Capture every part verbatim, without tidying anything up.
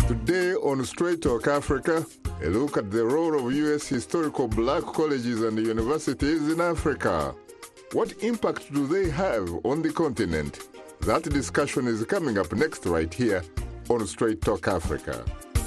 Today on Straight Talk Africa, a look at the role of U S historical black colleges and universities in Africa. What impact do they have on the continent? That discussion is coming up next right here on Straight Talk Africa.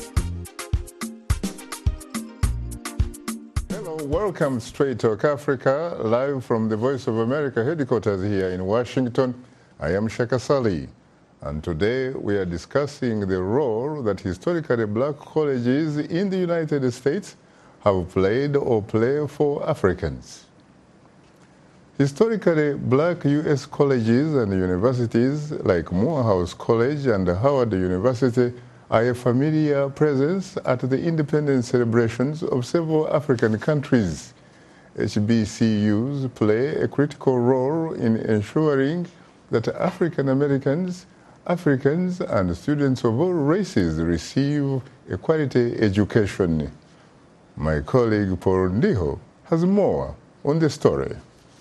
Hello, welcome Straight Talk Africa, live from the Voice of America headquarters here in Washington. I am Shaka Sali. And today we are discussing the role that historically black colleges in the United States have played or play for Africans. Historically black U S colleges and universities like Morehouse College and Howard University are a familiar presence at the independence celebrations of several African countries. H B C Us play a critical role in ensuring that African Americans Africans and students of all races receive a quality education. My colleague Paul Ndiho has more on the story.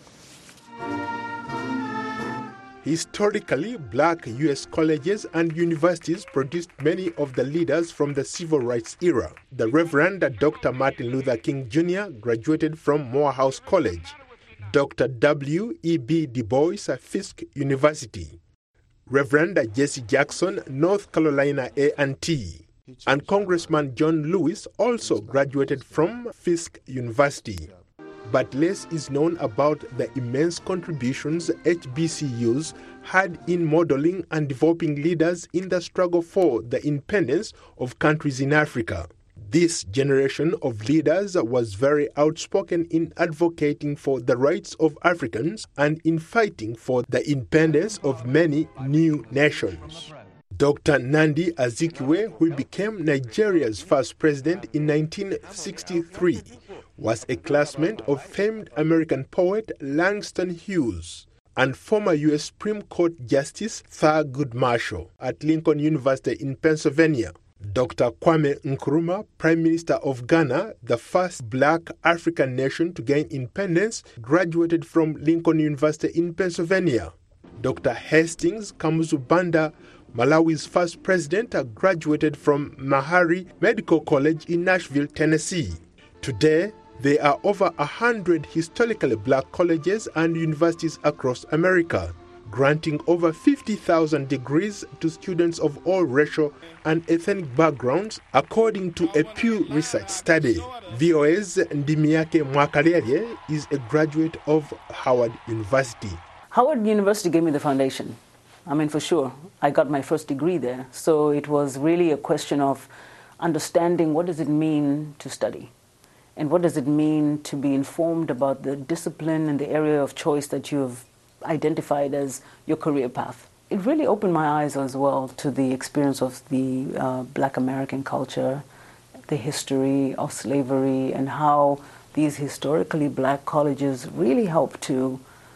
Historically, black U S colleges and universities produced many of the leaders from the civil rights era. The Reverend Doctor Martin Luther King Junior graduated from Morehouse College, Doctor W E B Du Bois, Fisk University, Reverend Jesse Jackson, North Carolina A and T, and Congressman John Lewis also graduated from Fisk University. But less is known about the immense contributions H B C Us had in modeling and developing leaders in the struggle for the independence of countries in Africa. This generation of leaders was very outspoken in advocating for the rights of Africans and in fighting for the independence of many new nations. Doctor Nnamdi Azikiwe, who became Nigeria's first president in nineteen sixty-three, was a classmate of famed American poet Langston Hughes and former U S Supreme Court Justice Thurgood Marshall at Lincoln University in Pennsylvania. Doctor Kwame Nkrumah, Prime Minister of Ghana, the first black African nation to gain independence, graduated from Lincoln University in Pennsylvania. Doctor Hastings Kamuzu Banda, Malawi's first president, graduated from Meharry Medical College in Nashville, Tennessee. Today, there are over one hundred historically black colleges and universities across America, granting over fifty thousand degrees to students of all racial and ethnic backgrounds, according to a Pew Research study. V O A's Ndimiake Mwakalele is a graduate of Howard University. Howard University gave me the foundation. I mean, for sure. I got my first degree there. So it was really a question of understanding what does it mean to study? And what does it mean to be informed about the discipline and the area of choice that you've identified as your career path. It really opened my eyes as well to the experience of the uh, black American culture, the history of slavery, and how these historically black colleges really help to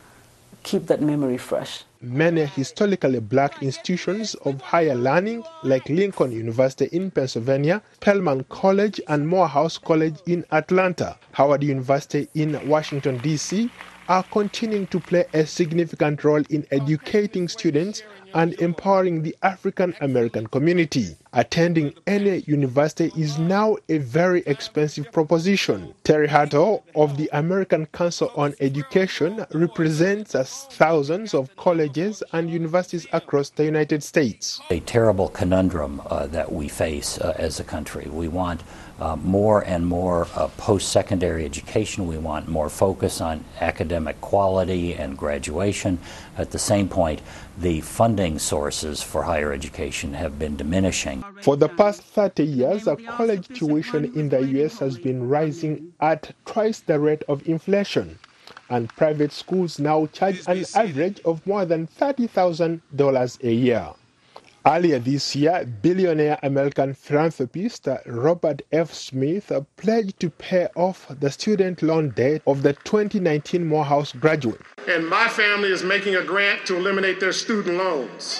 keep that memory fresh. Many historically black institutions of higher learning, like Lincoln University in Pennsylvania, Spelman College and Morehouse College in Atlanta, Howard University in Washington, D C, are continuing to play a significant role in educating students and empowering the African American community. Attending any university is now a very expensive proposition. Terry Hatto of the American Council on Education represents thousands of colleges and universities across the United States. A terrible conundrum uh, that we face uh, as a country. We want uh, more and more uh, post-secondary education. We want more focus on academic quality and graduation. At the same point, the funding sources for higher education have been diminishing. For the past thirty years, college tuition in the U S has been rising at twice the rate of inflation, and private schools now charge an average of more than thirty thousand dollars a year. Earlier this year, billionaire American philanthropist Robert F. Smith pledged to pay off the student loan debt of the twenty nineteen Morehouse graduate. And my family is making a grant to eliminate their student loans.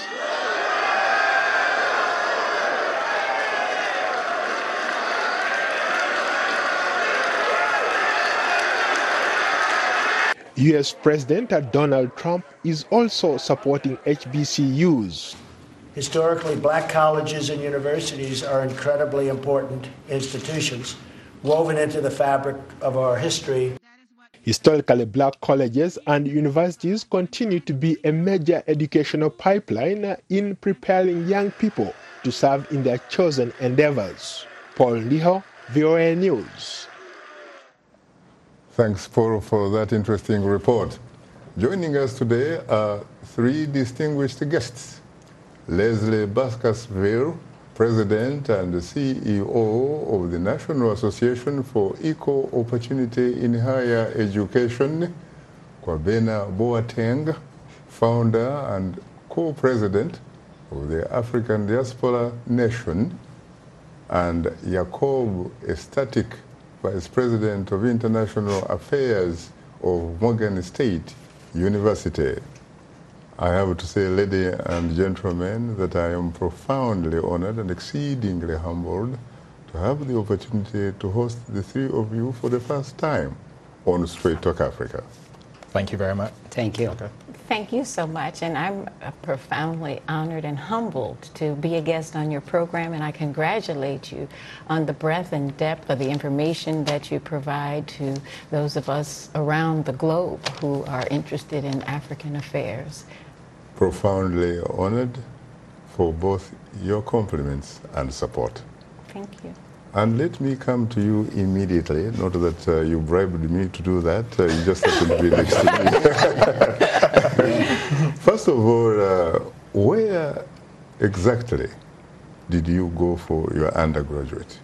U S President Donald Trump is also supporting H B C Us. Historically, black colleges and universities are incredibly important institutions woven into the fabric of our history. Historically, black colleges and universities continue to be a major educational pipeline in preparing young people to serve in their chosen endeavors. Paul Liho, V O A News. Thanks, Paul, for that interesting report. Joining us today are three distinguished guests. Leslie Baskerville, President and C E O of the National Association for Equal Opportunity in Higher Education. Kwabena Boateng, Founder and Co-President of the African Diaspora Nation. And Jacob Estatic, Vice President of International Affairs of Morgan State University. I have to say, ladies and gentlemen, that I am profoundly honored and exceedingly humbled to have the opportunity to host the three of you for the first time on Straight Talk Africa. Thank you very much. Thank you. Okay. Thank you so much, and I'm profoundly honored and humbled to be a guest on your program, and I congratulate you on the breadth and depth of the information that you provide to those of us around the globe who are interested in African affairs. Profoundly honored for both your compliments and support. Thank you. And let me come to you immediately. Not that uh, you bribed me to do that. Uh, you just happened to be next to me. First of all, uh, where exactly did you go for your undergraduate?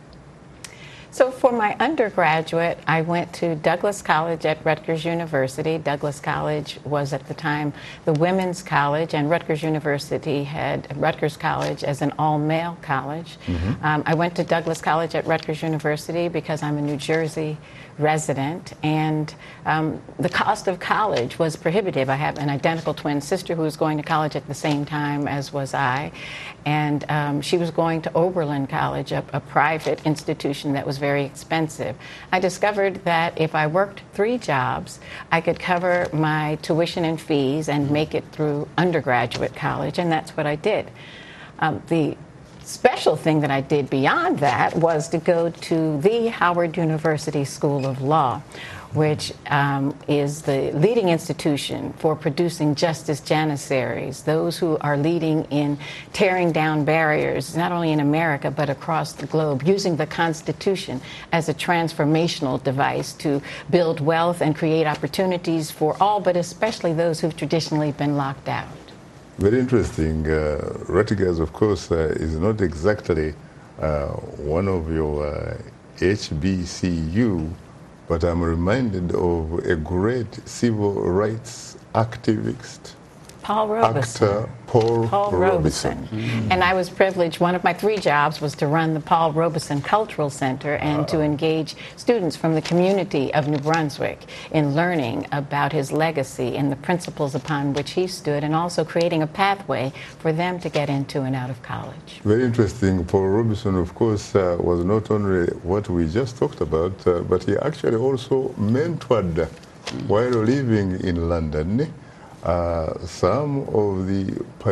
So for my undergraduate, I went to Douglas College at Rutgers University. Douglas College was at the time the women's college, and Rutgers University had Rutgers College as an all-male college. Mm-hmm. um, I went to Douglas College at Rutgers University because I'm a New Jersey resident, and um, the cost of college was prohibitive. I have an identical twin sister who was going to college at the same time as was I, and um, she was going to Oberlin College, a, a private institution that was very expensive. I discovered that if I worked three jobs, I could cover my tuition and fees and make it through undergraduate college, and that's what I did. Um, the special thing that I did beyond that was to go to the Howard University School of Law, which um, is the leading institution for producing justice janissaries, those who are leading in tearing down barriers, not only in America, but across the globe, using the Constitution as a transformational device to build wealth and create opportunities for all, but especially those who've traditionally been locked out. Very interesting. Uh, Rutgers, of course, uh, is not exactly uh, one of your uh, H B C U, but I'm reminded of a great civil rights activist, Paul Robeson. actor Paul, Paul Robeson. Robeson. Mm-hmm. And I was privileged, one of my three jobs was to run the Paul Robeson Cultural Center and uh, to engage students from the community of New Brunswick in learning about his legacy and the principles upon which he stood, and also creating a pathway for them to get into and out of college. Very interesting. Paul Robeson, of course, uh, was not only what we just talked about, uh, but he actually also mentored while living in London Uh, some of the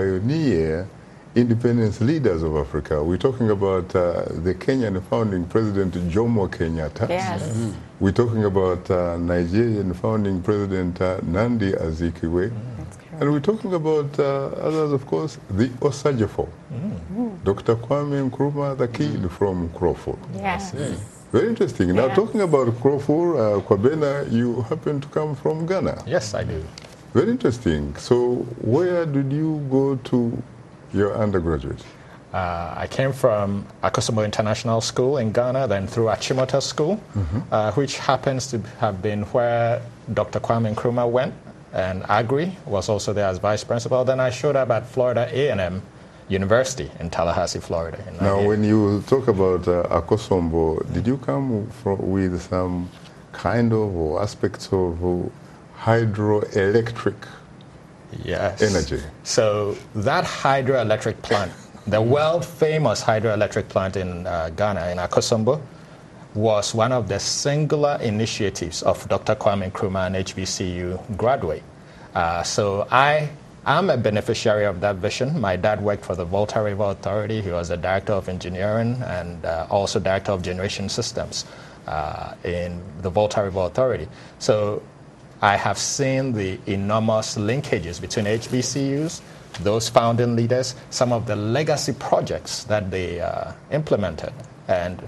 pioneer independence leaders of Africa. We're talking about uh, the Kenyan founding president Jomo Kenyatta. Yes. Mm-hmm. We're talking about uh, Nigerian founding president uh, Nnamdi Azikiwe. Mm-hmm. And we're talking about uh, others, of course, the Osajefo. Mm-hmm. Doctor Kwame Nkrumah, the kid mm-hmm. from Crawford. Yes. yes. Very interesting. Now, yes. talking about Crawford, uh, Kwabena, you happen to come from Ghana. Yes, I do. Very interesting. So where did you go to your undergraduate? Uh, I came from Akosombo International School in Ghana, then through Achimota School, mm-hmm. uh, which happens to have been where Doctor Kwame Nkrumah went, and Agri was also there as vice principal. Then I showed up at Florida A and M University in Tallahassee, Florida. In now, when you talk about uh, Akosombo, did you come from, with some kind of or aspects of uh, hydroelectric yes. energy? So that hydroelectric plant, the world-famous hydroelectric plant in uh, Ghana, in Akosombo, was one of the singular initiatives of Doctor Kwame Nkrumah, an H B C U graduate. Uh, so I I'm a beneficiary of that vision. My dad worked for the Volta River Authority. He was the director of engineering and uh, also director of generation systems uh, in the Volta River Authority. So I have seen the enormous linkages between H B C Us, those founding leaders, some of the legacy projects that they uh, implemented, and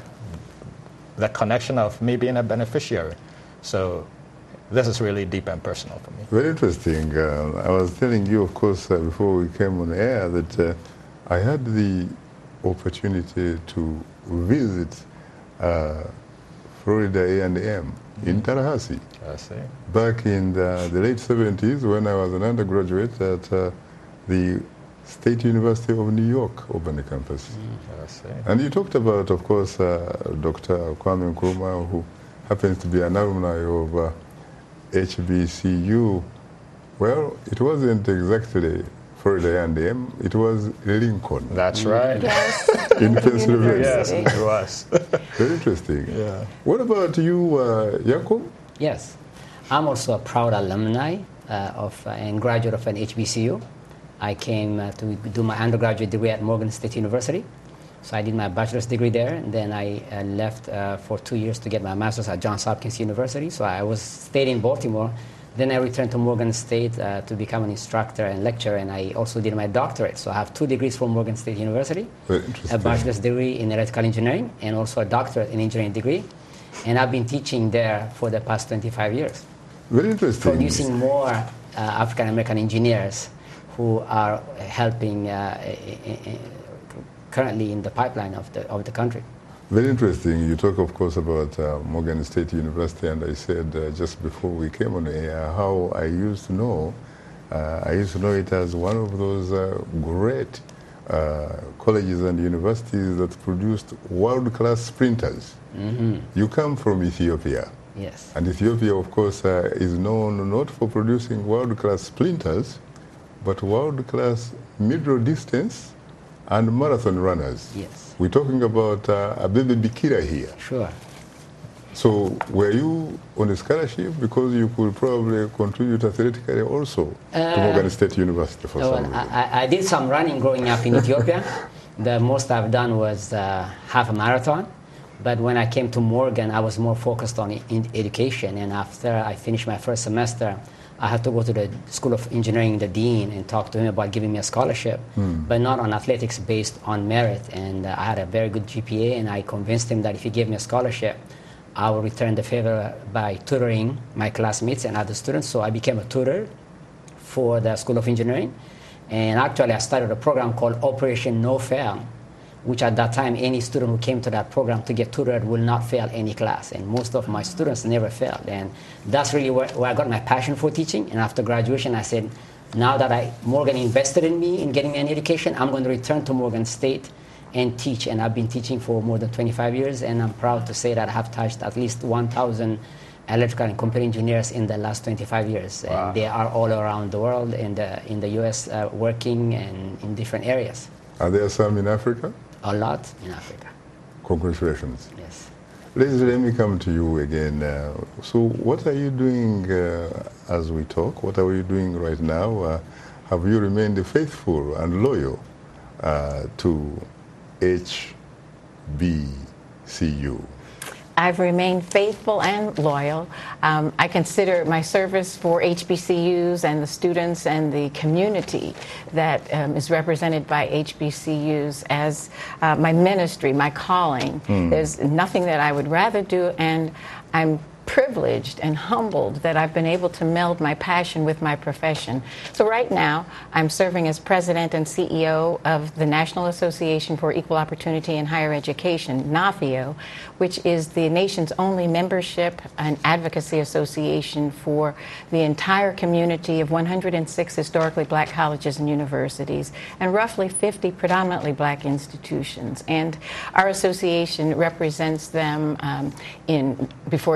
the connection of me being a beneficiary. So this is really deep and personal for me. Very interesting. Uh, I was telling you, of course, uh, before we came on air, that uh, I had the opportunity to visit uh, Florida A and M in Tallahassee. I see. Back in the, the late seventies, when I was an undergraduate at uh, the State University of New York Open Campus. Mm, I see. And you talked about, of course, uh, Doctor Kwame Nkrumah, who happens to be an alumni of uh, H B C U. Well, it wasn't exactly Florida A and M, it was Lincoln. That's right. Yes. In Pennsylvania. Yes, it was. Very interesting. Yeah. What about you, uh, Jakob? Yes. I'm also a proud alumni uh, of uh, and graduate of an H B C U. I came uh, to do my undergraduate degree at Morgan State University. So I did my bachelor's degree there, and then I uh, left uh, for two years to get my master's at Johns Hopkins University. So I was stayed in Baltimore. Then I returned to Morgan State uh, to become an instructor and lecturer, and I also did my doctorate. So I have two degrees from Morgan State University, Very interesting. a bachelor's degree in electrical engineering, and also a doctorate in engineering degree. And I've been teaching there for the past twenty-five years, Very interesting. producing more uh, African-American engineers who are helping uh, i- i- currently in the pipeline of the, of the country. Very interesting. You talk, of course, about uh, Morgan State University, and I said uh, just before we came on air how I used to know, uh, I used to know it as one of those uh, great uh, colleges and universities that produced world-class sprinters. Mm-hmm. You come from Ethiopia. Yes. And Ethiopia, of course, uh, is known not for producing world-class sprinters, but world-class middle distance and marathon runners. Yes. We're talking about uh, Abebe Bikira here. Sure. So were you on a scholarship because you could probably contribute athletically also Uh, to Morgan State University for Oh, some well, reason? I, I did some running growing up in Ethiopia. The most I've done was uh, half a marathon. But when I came to Morgan, I was more focused on e- in education. And after I finished my first semester, I had to go to the School of Engineering, the dean, and talk to him about giving me a scholarship, but not on athletics, based on merit. And uh, I had a very good G P A, and I convinced him that if he gave me a scholarship, I will return the favor by tutoring my classmates and other students. So I became a tutor for the School of Engineering. And actually, I started a program called Operation No Fail, which at that time, any student who came to that program to get tutored will not fail any class. And most of my students never failed. And that's really where, where I got my passion for teaching. And after graduation, I said, now that I, Morgan invested in me in getting me an education, I'm going to return to Morgan State and teach. And I've been teaching for more than twenty-five years. And I'm proud to say that I have touched at least one thousand electrical and computer engineers in the last twenty-five years. Wow. And they are all around the world, in the, in the U S, uh, working and in different areas. Are there some in Africa? A lot in Africa, Congratulations. yes. Leslie, let me come to you again. Uh, so what are you doing uh, as we talk? What are you doing right now? Uh, have you remained faithful and loyal uh, to H B C U? I've remained faithful and loyal. Um, I consider my service for H B C Us and the students and the community that um, is represented by H B C Us as uh, my ministry, my calling. Mm. There's nothing that I would rather do, and I'm privileged and humbled that I've been able to meld my passion with my profession. So right now, I'm serving as president and C E O of the National Association for Equal Opportunity in Higher Education, NAFIO, which is the nation's only membership and advocacy association for the entire community of one hundred six historically black colleges and universities and roughly fifty predominantly black institutions. And our association represents them um, in before judicial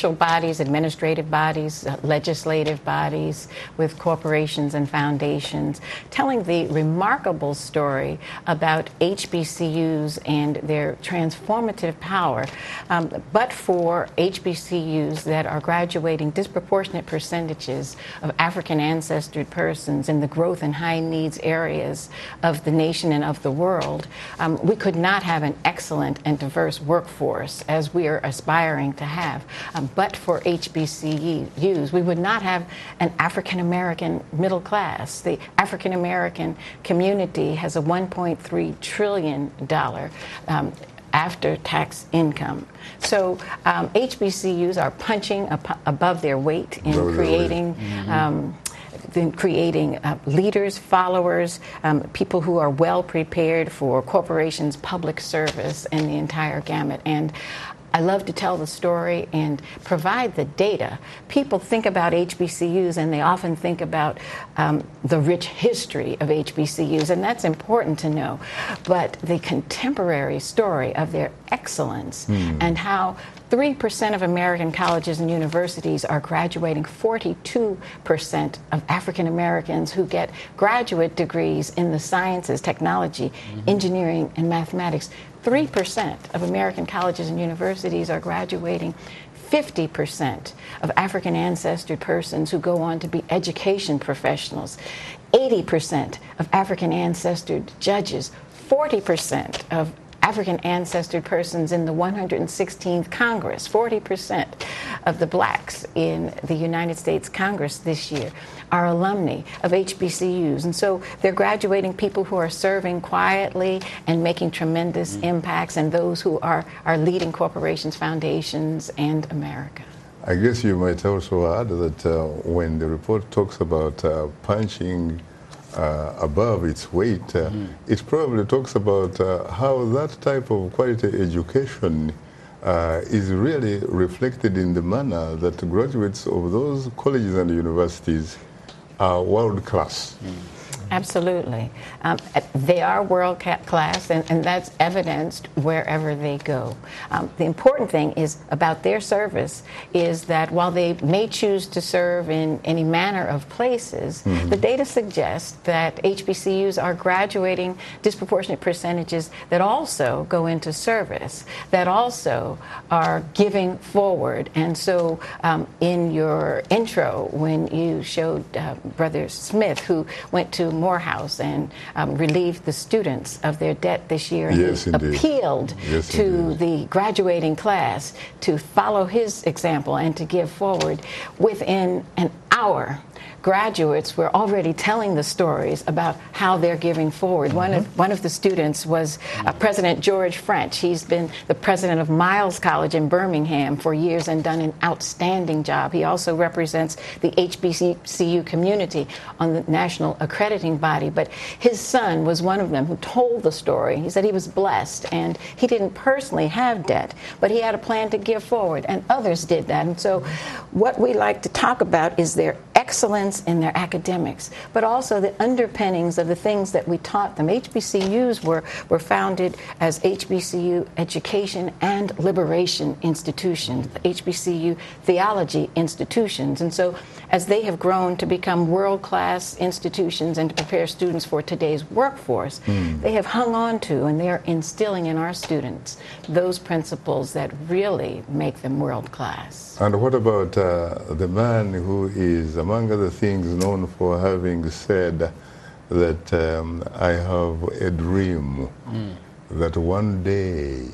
official bodies, administrative bodies, uh, legislative bodies, with corporations and foundations, telling the remarkable story about H B C Us and their transformative power. Um, but for H B C Us that are graduating disproportionate percentages of African ancestry persons in the growth and high needs areas of the nation and of the world, um, we could not have an excellent and diverse workforce as we are aspiring to have. Um, but for H B C Us, we would not have an African American middle class. The African American community has a one point three trillion dollars um, after-tax income. So um, H B C Us are punching ab- above their weight in Above creating Mm-hmm. um, in creating uh, leaders, followers, um, people who are well prepared for corporations' public service and the entire gamut. And I love to tell the story and provide the data. People think about H B C Us and they often think about um, the rich history of H B C Us, and that's important to know. But the contemporary story of their excellence mm. and how three percent of American colleges and universities are graduating forty-two percent of African Americans who get graduate degrees in the sciences, technology, mm-hmm. engineering, and mathematics. three percent of American colleges and universities are graduating fifty percent of African ancestry persons who go on to be education professionals, eighty percent of African ancestry judges, forty percent of African ancestry persons in the one hundred sixteenth Congress, forty percent of the blacks in the United States Congress this year are alumni of H B C Us. And so they're graduating people who are serving quietly and making tremendous mm-hmm. impacts, and those who are, are leading corporations, foundations, and America. I guess you might also add that uh, when the report talks about uh, punching Uh, above its weight, uh, mm. it probably talks about uh, how that type of quality education uh, is really reflected in the manner that graduates of those colleges and universities are world class. Mm. Absolutely. Um, they are world class, and, and that's evidenced wherever they go. Um, the important thing is about their service is that while they may choose to serve in any manner of places, mm-hmm. the data suggests that H B C Us are graduating disproportionate percentages that also go into service, that also are giving forward. And so um, in your intro, when you showed uh, Brother Smith, who went to Morehouse and um, relieved the students of their debt this year, and yes, he indeed. appealed yes, to indeed. the graduating class to follow his example and to give forward. Within an hour, graduates were already telling the stories about how they're giving forward. Mm-hmm. One of one of the students was uh, President George French. He's been the president of Miles College in Birmingham for years and done an outstanding job. He also represents the H B C U community on the national accrediting body. But his son was one of them who told the story. He said he was blessed and he didn't personally have debt, but he had a plan to give forward, and others did that. And so what we like to talk about is their excellence in their academics, but also the underpinnings of the things that we taught them. H B C Us were, were founded as H B C U Education and Liberation Institutions, H B C U Theology Institutions. And so as they have grown to become world-class institutions and to prepare students for today's workforce, mm. they have hung on to and they are instilling in our students those principles that really make them world-class. And what about uh, the man who is, among other things, known for having said that um, I have a dream mm. that one day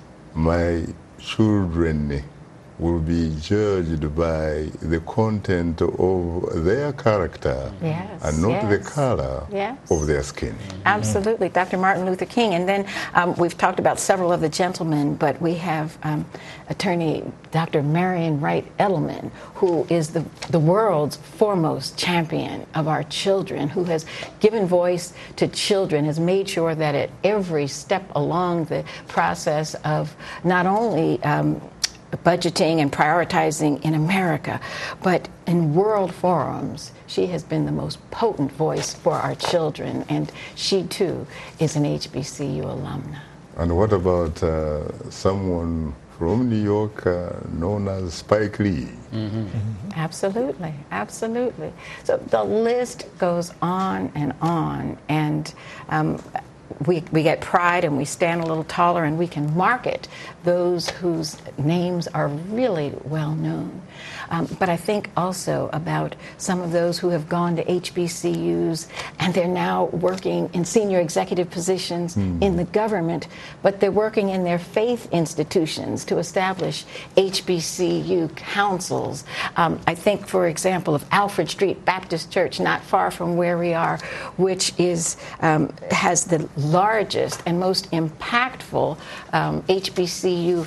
my children will be judged by the content of their character yes, and not yes, the color yes. of their skin. Absolutely. Doctor Martin Luther King. And then um, we've talked about several of the gentlemen, but we have um, attorney Doctor Marian Wright Edelman, who is the, the world's foremost champion of our children, who has given voice to children, has made sure that at every step along the process of not only um, budgeting and prioritizing in America, but in world forums, she has been the most potent voice for our children, and she too is an H B C U alumna. And what about uh, someone from New York, uh, known as Spike Lee. Mm-hmm. Mm-hmm. Absolutely, absolutely. So the list goes on and on, and um, we, we get pride and we stand a little taller and we can market those whose names are really well known. Um, but I think also about some of those who have gone to H B C Us and they're now working in senior executive positions mm. in the government, but they're working in their faith institutions to establish H B C U councils. Um, I think, for example, of Alfred Street Baptist Church, not far from where we are, which is um, has the largest and most impactful um, H B C U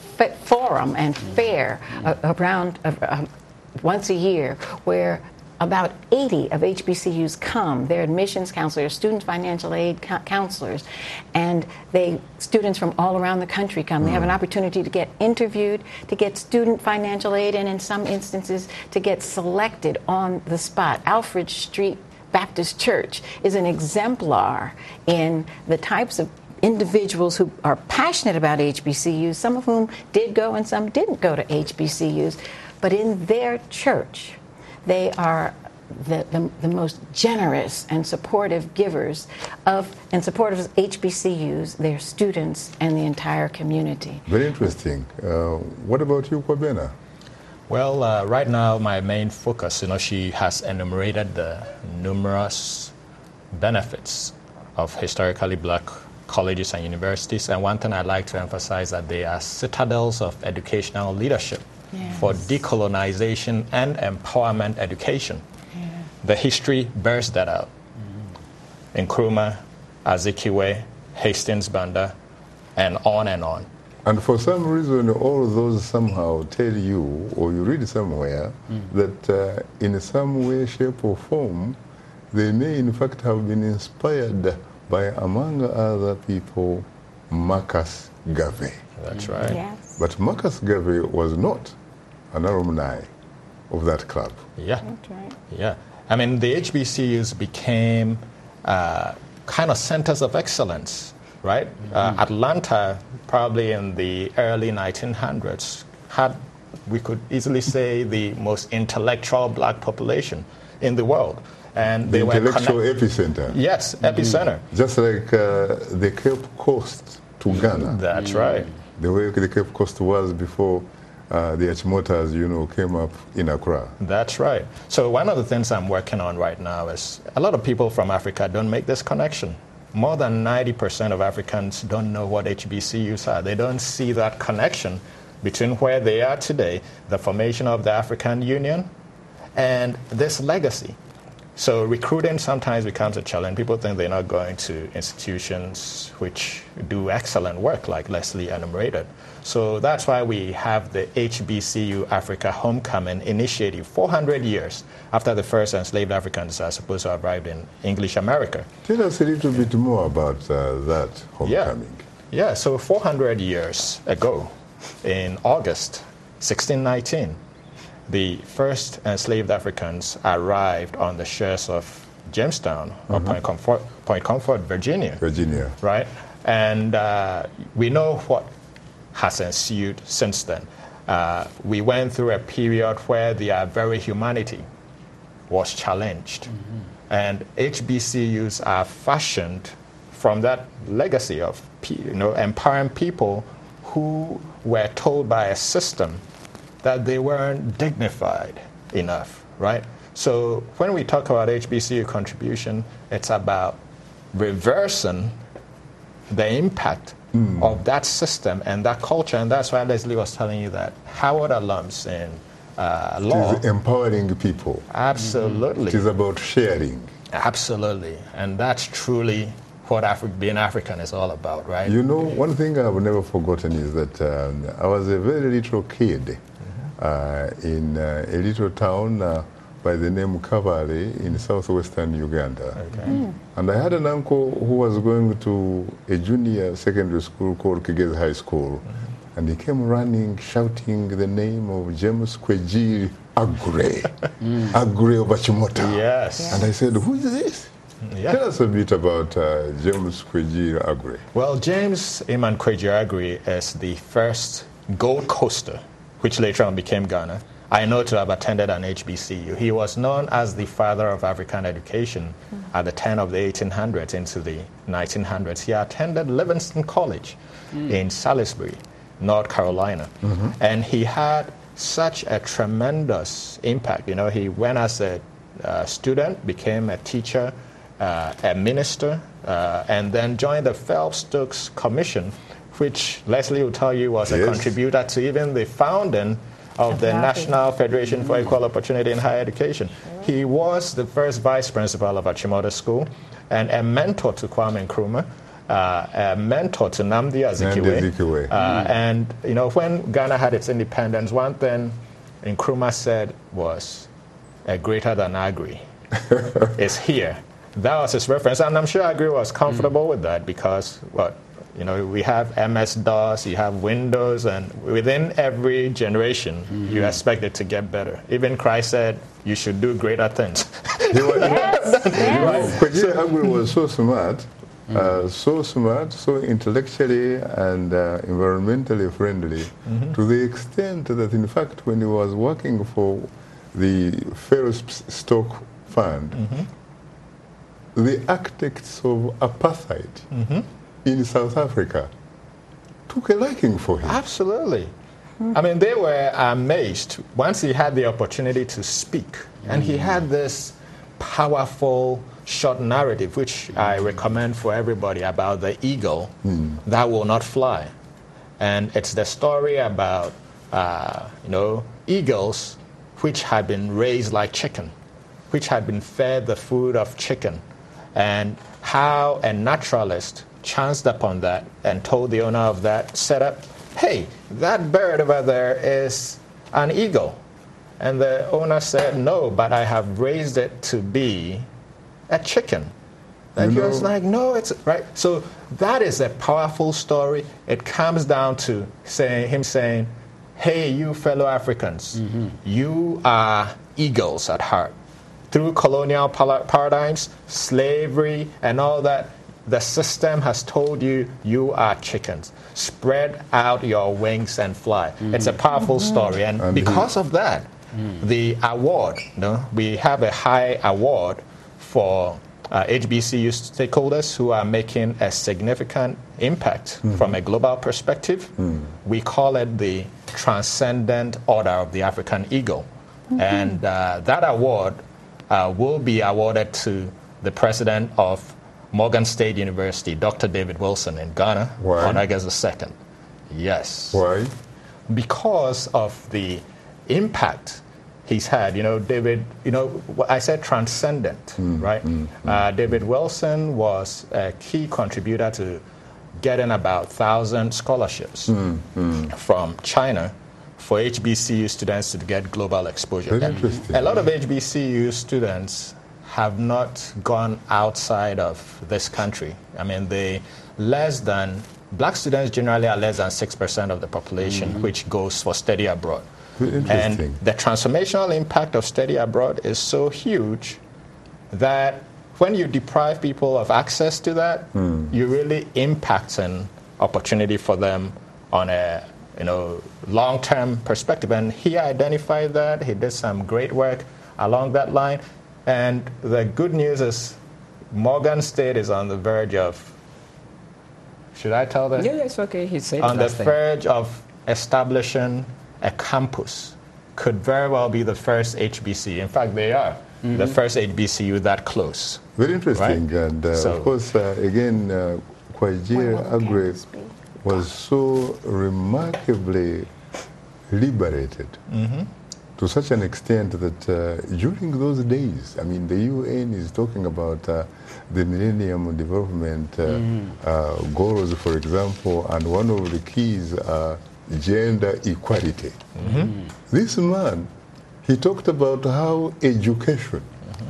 forum and fair uh, around uh, uh, once a year, where about eighty of H B C Us come. They're admissions counselors, student financial aid co- counselors, and they students from all around the country come. They have an opportunity to get interviewed, to get student financial aid, and in some instances to get selected on the spot. Alfred Street Baptist Church is an exemplar in the types of individuals who are passionate about H B C Us, some of whom did go and some didn't go to H B C Us, but in their church, they are the, the, the most generous and supportive givers of and supportive of H B C Us, their students, and the entire community. Very interesting. Uh, what about you, Kwabena? Well, uh, right now, my main focus, you know, she has enumerated the numerous benefits of historically black colleges and universities, and one thing I'd like to emphasize that they are citadels of educational leadership yes. for decolonization and empowerment education. Yeah. The history bears that out. Mm-hmm. Nkrumah, Azikiwe, Hastings Banda, and on and on. And for some reason, all of those somehow tell you, or you read somewhere, mm. that uh, in some way, shape, or form, they may in fact have been inspired by, among other people, Marcus Garvey. That's right. Yes. But Marcus Garvey was not an alumni of that club. Yeah. That's right. Yeah. I mean, the H B C Us became uh, kind of centers of excellence, right? Mm-hmm. Uh, Atlanta, probably in the early nineteen hundreds, had, we could easily say, the most intellectual black population in the world. And the they intellectual were epicenter. Yes, epicenter. Just like uh, the Cape Coast to Ghana. That's right. The way the Cape Coast was before uh, the Achimotas, you know, came up in Accra. That's right. So one of the things I'm working on right now is a lot of people from Africa don't make this connection. More than ninety percent of Africans don't know what H B C Us are. They don't see that connection between where they are today, the formation of the African Union, and this legacy. So recruiting sometimes becomes a challenge. People think they're not going to institutions which do excellent work, like Leslie enumerated. So that's why we have the H B C U Africa Homecoming Initiative, four hundred years after the first enslaved Africans are supposed to have arrived in English America. Tell us a little bit more about uh, that homecoming. Yeah. yeah, so four hundred years ago, in August sixteen nineteen, the first enslaved Africans arrived on the shores of Jamestown, mm-hmm. or Point Comfort, Point Comfort, Virginia. Virginia. Right? And uh, we know what has ensued since then. Uh, we went through a period where their very humanity was challenged. Mm-hmm. And H B C Us are fashioned from that legacy of you know, empowering people who were told by a system that they weren't dignified enough, right? So when we talk about H B C U contribution, it's about reversing the impact mm. of that system and that culture, and that's why Leslie was telling you that Howard alums in uh, law. It is empowering people. Absolutely. It is about sharing. Absolutely, and that's truly what Afri- being African is all about, right? You know, one thing I've never forgotten is that um, I was a very little kid Uh, in uh, a little town uh, by the name Kavale in southwestern Uganda. Okay. Mm. And I had an uncle who was going to a junior secondary school called Kigezi High School. Mm-hmm. And he came running, shouting the name of James Kwejiri Agure, mm. Agure of Achimota. Yes. And I said, who is this? Yeah. Tell us a bit about uh, James Kwejiri Agure. Well, James Iman Kwejiri Agure is the first Gold Coaster, which later on became Ghana, I know to have attended an H B C U. He was known as the father of African education mm. at the turn of the eighteen hundreds into the nineteen hundreds. He attended Livingston College mm. in Salisbury, North Carolina. Mm-hmm. And he had such a tremendous impact. You know, he went as a uh, student, became a teacher, uh, a minister, uh, and then joined the Phelps-Stokes Commission, which Leslie will tell you was yes. a contributor to even the founding of the National Federation for Equal Opportunity in Higher Education. He was the first vice principal of Achimota School and a mentor to Kwame Nkrumah, uh, a mentor to Nnamdi Azikiwe. Uh, mm. And, you know, when Ghana had its independence, one thing Nkrumah said was, a greater than Agri is here. That was his reference, and I'm sure Agri was comfortable mm. with that because, what, you know, we have M S DOS, you have Windows, and within every generation, mm-hmm. you expect it to get better. Even Christ said, you should do greater things. He was, yes. yes. Kwegyir Agri was so smart, mm-hmm. uh, so smart, so intellectually and uh, environmentally friendly, mm-hmm. to the extent that, in fact, when he was working for the Phelps-Stokes Fund, mm-hmm. the architects of apartheid, mm-hmm. in South Africa took a liking for him. Absolutely. Mm-hmm. I mean, they were amazed once he had the opportunity to speak. Mm-hmm. And he had this powerful short narrative, which I recommend for everybody, about the eagle mm. that will not fly. And it's the story about, uh, you know, eagles which had been raised like chicken, which had been fed the food of chicken, and how a naturalist chanced upon that and told the owner of that setup, hey, that bird over there is an eagle. And the owner said, no, but I have raised it to be a chicken. And you he know. was like, no, it's right. So that is a powerful story. It comes down to saying, him saying, hey, you fellow Africans, mm-hmm. you are eagles at heart. Through colonial paradigms, slavery, and all that, the system has told you you are chickens. Spread out your wings and fly. Mm-hmm. It's a powerful mm-hmm. story. And, and because of that, mm-hmm. the award, you know, we have a high award for uh, H B C U stakeholders who are making a significant impact mm-hmm. from a global perspective. Mm-hmm. We call it the Transcendent Order of the African Eagle. Mm-hmm. And uh, that award uh, will be awarded to the president of Morgan State University, Doctor David Wilson in Ghana. Why? On August the second. Yes. Why? Because of the impact he's had. You know, David, you know, I said transcendent, mm, right? Mm, mm, uh, David Wilson was a key contributor to getting about one thousand scholarships mm, mm. from China for H B C U students to get global exposure. Very interesting. A lot of H B C U students have not gone outside of this country. I mean, they less than, black students generally are less than six percent of the population, mm-hmm. which goes for study abroad. And the transformational impact of study abroad is so huge that when you deprive people of access to that, mm. you really impact an opportunity for them on a you know long-term perspective. And he identified that. He did some great work along that line. And the good news is Morgan State is on the verge of, should I tell that? Yeah, yeah, it's okay. He said on the verge of establishing a campus. Could very well be the first H B C U. In fact, they are mm-hmm. the first H B C U that close. Very interesting. Right? And uh, so, of course, uh, again, uh, Kwegyir Agri was so remarkably liberated. Mm-hmm. To such an extent that uh, during those days, I mean, the U N is talking about uh, the Millennium Development uh, mm. uh, goals, for example, and one of the keys are gender equality. Mm-hmm. This man, he talked about how education mm-hmm.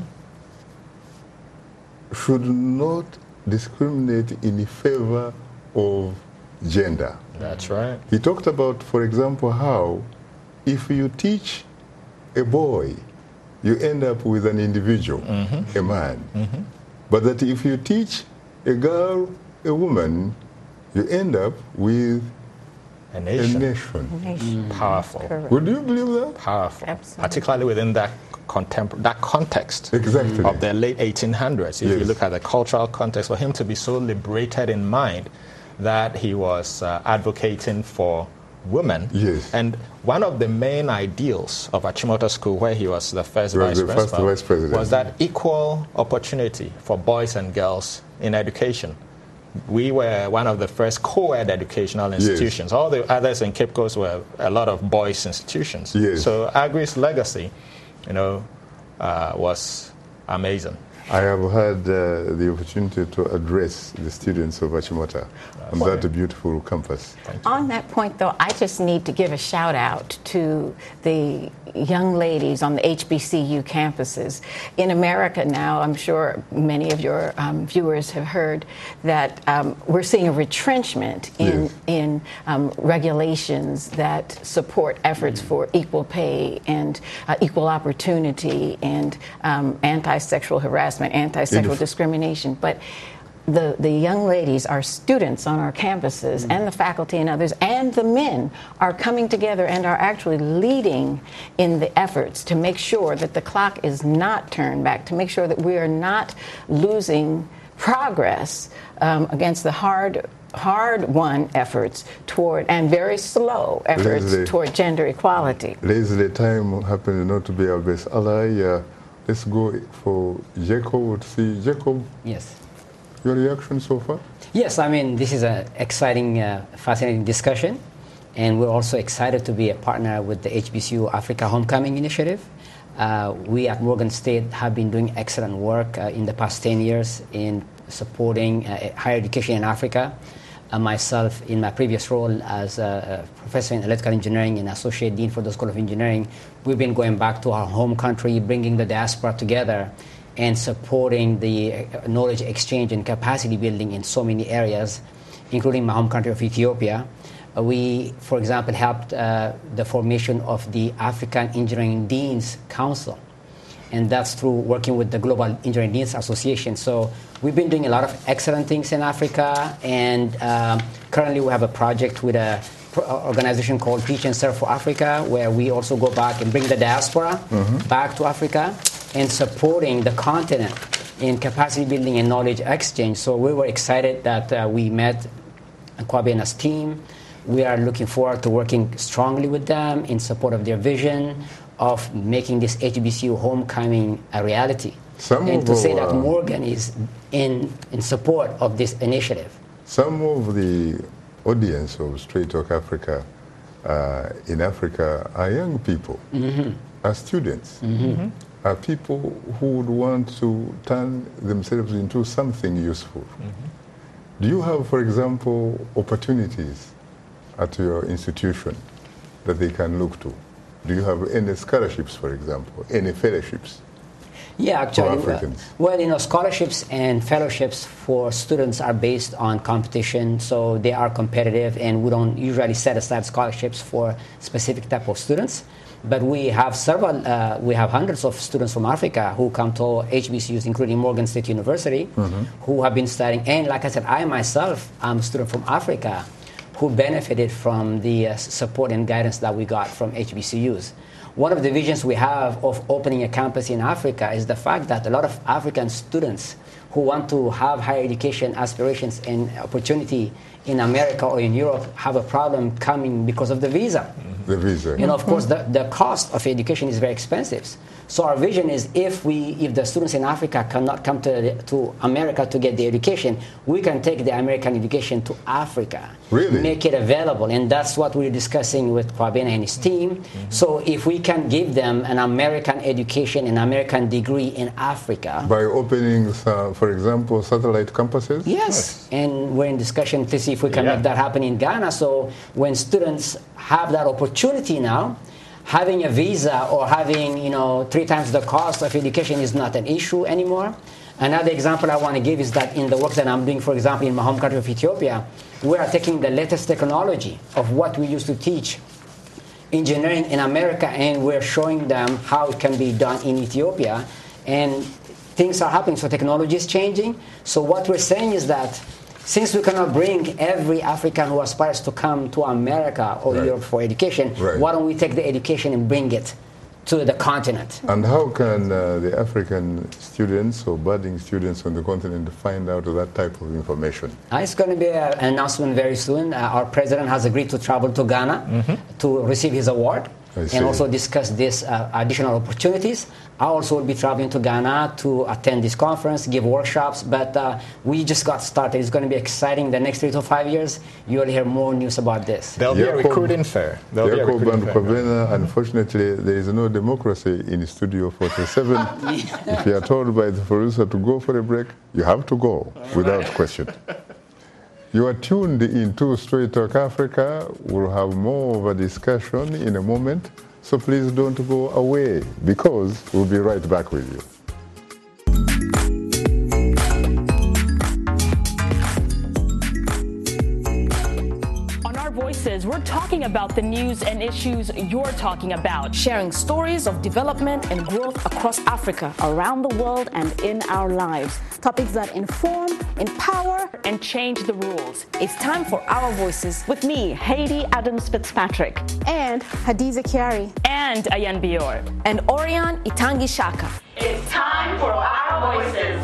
should not discriminate in favor of gender. That's right. He talked about, for example, how if you teach a boy, you end up with an individual, mm-hmm. a man. Mm-hmm. But that if you teach a girl, a woman, you end up with a nation. A nation. A nation. Powerful. Correct. Would you believe that? Powerful. Absolutely. Particularly within that contempor- that context Exactly. of the late eighteen hundreds. If Yes. you look at the cultural context, for him to be so liberated in mind that he was uh, advocating for women. Yes. And one of the main ideals of Achimota School, where he was the first, He was vice, the first principal, vice president. was that equal opportunity for boys and girls in education. We were one of the first co-ed educational institutions. All the others in Cape Coast were a lot of boys' institutions. Yes. So Agri's legacy, you know, uh, was amazing. I have had uh, the opportunity to address the students of Achimota on that beautiful campus. On that point, though, I just need to give a shout out to the young ladies on the H B C U campuses. In America now, I'm sure many of your um, viewers have heard that um, we're seeing a retrenchment in, Yes. in um, regulations that support efforts for equal pay and uh, equal opportunity and um, anti-sexual harassment, anti-sexual Inf- discrimination. But The, the young ladies, our students on our campuses, Mm-hmm. and the faculty and others, and the men are coming together and are actually leading in the efforts to make sure that the clock is not turned back, to make sure that we are not losing progress um, against the hard, hard-won efforts toward, and very slow efforts Leslie. toward gender equality. Leslie, time happened not to be our best ally. Uh, let's go for Jacob to see. Jacob, Yes. your reaction so far? Yes, I mean, this is an exciting, uh, fascinating discussion. And we're also excited to be a partner with the H B C U Africa Homecoming Initiative. Uh, we at Morgan State have been doing excellent work uh, in the past ten years in supporting uh, higher education in Africa. Uh, myself, in my previous role as a, a professor in electrical engineering and associate dean for the School of Engineering, we've been going back to our home country, bringing the diaspora together and supporting the knowledge exchange and capacity building in so many areas, including my home country of Ethiopia. Uh, we, for example, helped uh, the formation of the African Engineering Deans Council, and that's through working with the Global Engineering Deans Association. So we've been doing a lot of excellent things in Africa, and um, currently we have a project with a organization called Teach and Serve for Africa, where we also go back and bring the diaspora mm-hmm. back to Africa and supporting the continent in capacity building and knowledge exchange. So we were excited that uh, we met Kwabe and his team. We are looking forward to working strongly with them in support of their vision of making this H B C U homecoming a reality. Some and to of, say that uh, Morgan is in, in support of this initiative. Some of the audience of Straight Talk Africa uh, in Africa are young people, mm-hmm. are students, mm-hmm. are people who would want to turn themselves into something useful. Mm-hmm. Do you have, for example, opportunities at your institution that they can look to? Do you have any scholarships, for example, any fellowships? Yeah, actually, for Africans? Uh, well, you know, scholarships and fellowships for students are based on competition, so they are competitive, and we don't usually set aside scholarships for specific type of students. But we have several, uh, we have hundreds of students from Africa who come to H B C Us, including Morgan State University, mm-hmm. who have been studying. And like I said, I myself am a student from Africa who benefited from the uh, support and guidance that we got from H B C Us. One of the visions we have of opening a campus in Africa is the fact that a lot of African students who want to have higher education aspirations and opportunity in America or in Europe have a problem coming because of the visa. The visa. You know, of course, the, the cost of education is very expensive. So our vision is if we, if the students in Africa cannot come to, to America to get the education, we can take the American education to Africa. Really? Make it available. And that's what we're discussing with Kwabena and his team. Mm-hmm. So if we can give them an American education, an American degree in Africa. By opening, uh, for example, satellite campuses? Yes. yes. And we're in discussion to see if we can yeah. make that happen in Ghana. So when students have that opportunity now, having a visa or having, you know, three times the cost of education is not an issue anymore. Another example I want to give is that in the work that I'm doing, for example, in my home country of Ethiopia, we are taking the latest technology of what we used to teach engineering in America, and we're showing them how it can be done in Ethiopia. And things are happening, so technology is changing. So what we're saying is that since we cannot bring every African who aspires to come to America or Right. Europe for education, Right. why don't we take the education and bring it to the continent? And how can uh, the African students or budding students on the continent find out that type of information? Uh, it's going to be a, an announcement very soon. Uh, our president has agreed to travel to Ghana Mm-hmm. to receive his award I see. and also discuss these uh, additional opportunities. I also will be traveling to Ghana to attend this conference, give workshops, but uh, we just got started. It's going to be exciting. The next three to five years, you will hear more news about this. There'll be a Jacob- recruiting fair. There'll be a Jacob recruiting and fair. Kwabena, unfortunately, there is no democracy in Studio forty-seven. If you are told by the producer to go for a break, you have to go without question. You are tuned into Straight Talk Africa. We'll have more of a discussion in a moment, so please don't go away because we'll be right back with you. On Our Voices, we're talking about the news and issues you're talking about, sharing stories of development and growth across Africa, around the world, and in our lives. Topics that inform, empower, and change the rules. It's time for Our Voices with me, Haiti Adams Fitzpatrick, And Hadiza Kiari. and Ayan Bior. And Orion Itangi Shaka. It's time for Our Voices.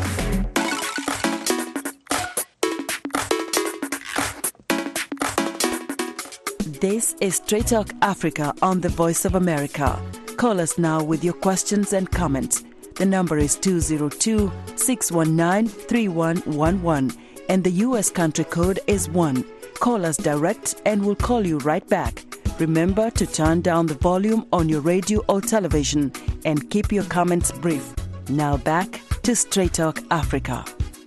This is Straight Talk Africa on the Voice of America. Call us now with your questions and comments. The number is two zero two, six one nine, three one one one and the U S country code is one. Call us direct and we'll call you right back. Remember to turn down the volume on your radio or television and keep your comments brief. Now back to Straight Talk Africa.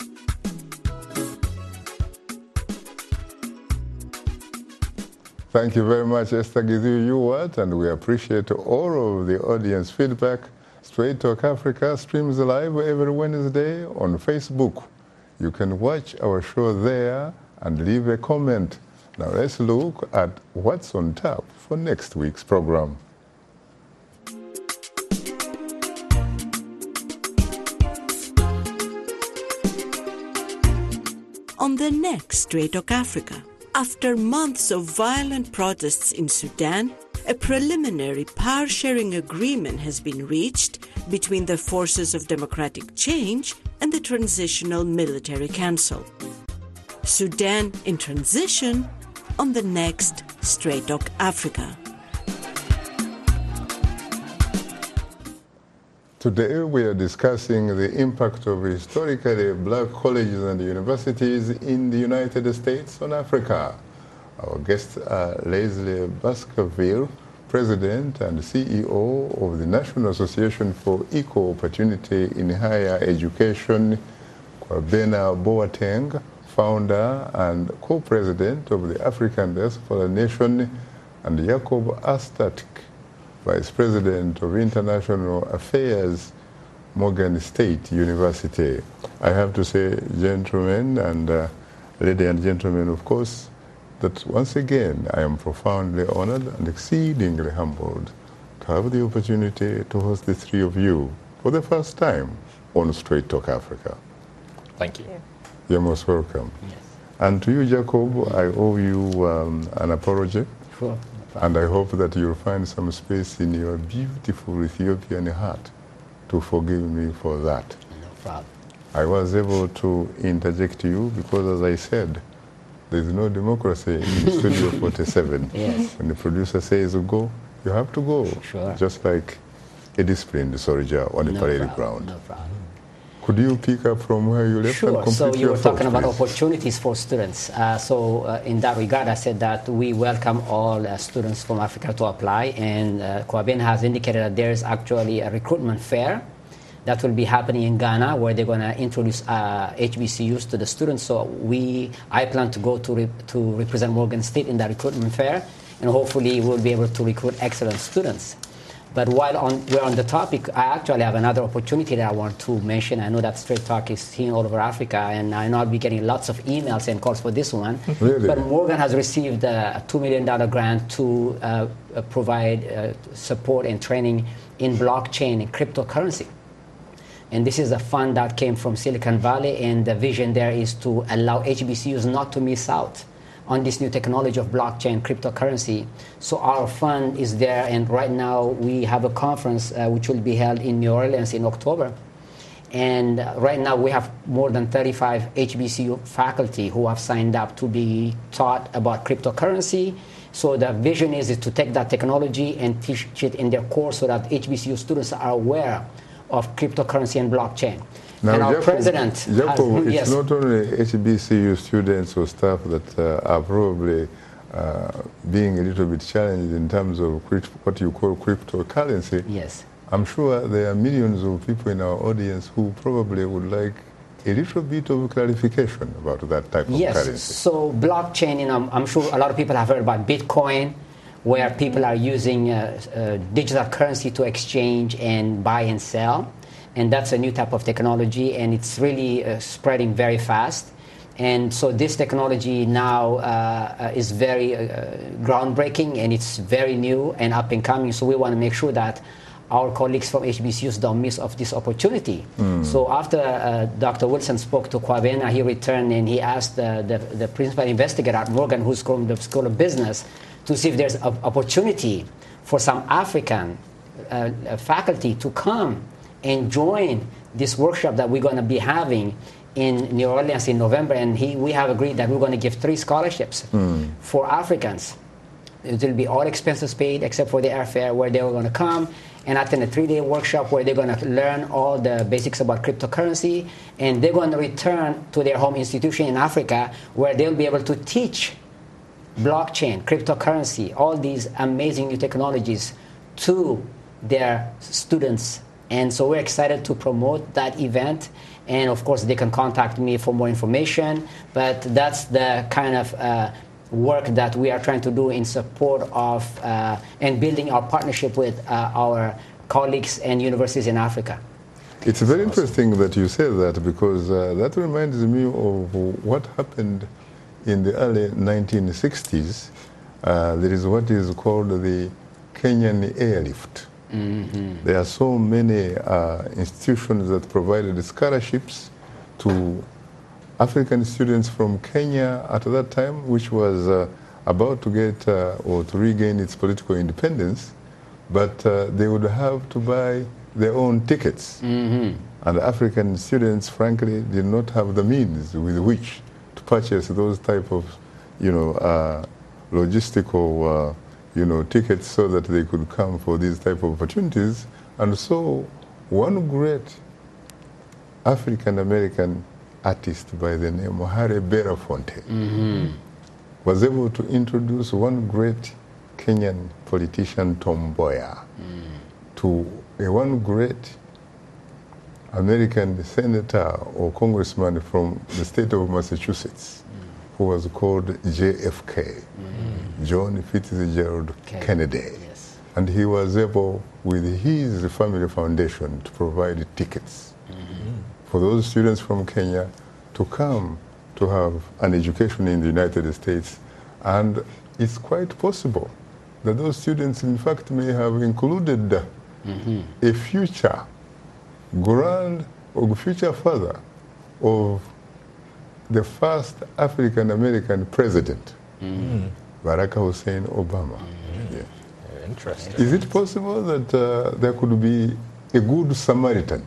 Thank you very much, Esther Gizu Yuwat, and we appreciate all of the audience feedback. Straight Talk Africa streams live every Wednesday on Facebook. You can watch our show there and leave a comment. Now let's look at what's on tap for next week's program. On the next Straight Talk Africa, after months of violent protests in Sudan, a preliminary power-sharing agreement has been reached between the Forces of Democratic Change and the Transitional Military Council. Sudan in transition on the next Straight Talk Africa. Today we are discussing the impact of historically black colleges and universities in the United States on Africa. Our guests are Leslie Baskerville, President and C E O of the National Association for Equal Opportunity in Higher Education, Kwabena Boateng, Founder and Co-President of the African Diaspora Nation, and Jacob Astatic, Vice President of International Affairs, Morgan State University. I have to say, gentlemen and uh, lady and gentlemen, of course, that once again I am profoundly honored and exceedingly humbled to have the opportunity to host the three of you for the first time on Straight Talk Africa. Thank you. You're most welcome. Yes. And to you, Jacob, I owe you um, an apology. Sure. And I hope that you'll find some space in your beautiful Ethiopian heart to forgive me for that. No problem. I was able to interject you because, as I said, there's no democracy in Studio forty-seven. Yes. When the producer says go, you have to go. Sure. Just like a disciplined soldier on a No parade problem. ground. No problem. Could you pick up from where you left and Sure. complete So you your were talking thoughts, about please? opportunities for students. Uh, so uh, in that regard, I said that we welcome all uh, students from Africa to apply, and uh, Kwabena has indicated that there is actually a recruitment fair that will be happening in Ghana, where they're going to introduce uh, H B C Us to the students. So we, I plan to go to re to represent Morgan State in that recruitment fair, and hopefully we'll be able to recruit excellent students. But while on, we're on the topic, I actually have another opportunity that I want to mention. I know that Straight Talk is seen all over Africa, and I know I'll be getting lots of emails and calls for this one. Really? But Morgan has received a two million dollars grant to uh, provide uh, support and training in blockchain and cryptocurrency. And this is a fund that came from Silicon Valley, and the vision there is to allow H B C Us not to miss out on this new technology of blockchain, cryptocurrency. So our fund is there, and right now we have a conference uh, which will be held in New Orleans in October. And uh, right now we have more than thirty-five H B C U faculty who have signed up to be taught about cryptocurrency. So the vision is, is to take that technology and teach it in their course so that H B C U students are aware of cryptocurrency and blockchain. Now, and our Jacob, president Jacob, has, it's yes. not only H B C U students or staff that uh, are probably uh, being a little bit challenged in terms of crypt- what you call cryptocurrency. Yes. I'm sure there are millions of people in our audience who probably would like a little bit of clarification about that type of yes. currency. Yes, so blockchain, you know, I'm sure a lot of people have heard about Bitcoin, where people are using uh, uh, digital currency to exchange and buy and sell. And that's a new type of technology, and it's really uh, spreading very fast. And so this technology now uh, is very uh, groundbreaking, and it's very new and up and coming. So we want to make sure that our colleagues from H B C Us don't miss of this opportunity. Mm. So after uh, Doctor Wilson spoke to Kwabena, he returned and he asked uh, the, the principal investigator at Morgan, who's from the School of Business, to see if there's an opportunity for some African uh, faculty to come and join this workshop that we're going to be having in New Orleans in November. And he, we have agreed that we're going to give three scholarships mm. for Africans. It will be all expenses paid except for the airfare, where they were going to come and attend a three-day workshop where they're going to learn all the basics about cryptocurrency, and they're going to return to their home institution in Africa where they'll be able to teach blockchain, cryptocurrency, all these amazing new technologies to their students. And so we're excited to promote that event. And of course, they can contact me for more information. But that's the kind of uh, work that we are trying to do in support of uh, and building our partnership with uh, our colleagues and universities in Africa. It's very interesting that you say that, because uh, that reminds me of what happened in the early nineteen sixties. Uh, there is what is called the Kenyan Airlift. Mm-hmm. There are so many uh, institutions that provided scholarships to African students from Kenya at that time, which was uh, about to get uh, or to regain its political independence, but uh, they would have to buy their own tickets. Mm-hmm. And African students, frankly, did not have the means with which to purchase those type of, you know, uh, logistical uh, you know, tickets so that they could come for these type of opportunities. And so one great African-American artist by the name of Harry Belafonte mm-hmm. was able to introduce one great Kenyan politician, Tom Mboya, mm. to a one great American senator or congressman from the state of Massachusetts, mm. who was called J F K, mm. John Fitzgerald okay. Kennedy. Yes. And he was able, with his family foundation, to provide tickets mm-hmm. for those students from Kenya to come to have an education in the United States. And it's quite possible that those students, in fact, may have included mm-hmm. a future grand or future father of the first African-American president, mm. Barack Hussein Obama. Mm. Yeah. Interesting. Is it possible that uh, there could be a good Samaritan